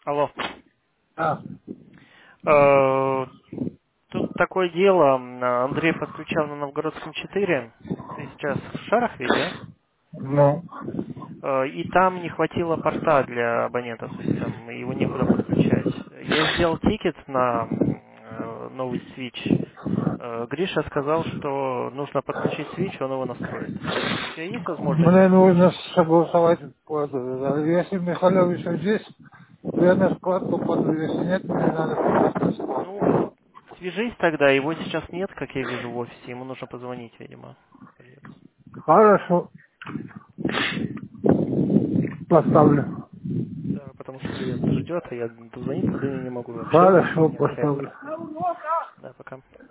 Алло. А, Э, Тут такое дело. Андрей подключал на Новгородском 4. Ты сейчас в Шарах ведь, да? ну, И там не хватило порта для абонентов, то есть там его некуда подключать. Я сделал тикет на новый свич. Гриша сказал, что нужно подключить свич, он его настроит. У тебя есть возможность? мне нужно согласовать плату. Если Михайлов еще здесь, то я на складку пойду. Если нет, мне надо подать на складку. Ну, свяжись тогда, его сейчас нет, как я вижу в офисе, ему нужно позвонить, видимо. Придется. Хорошо, поставлю. Да, потому что клиент ждет, а я дозвониться до него не могу, общаться с Хорошо, ним, не на связи. поставлю. Да, пока.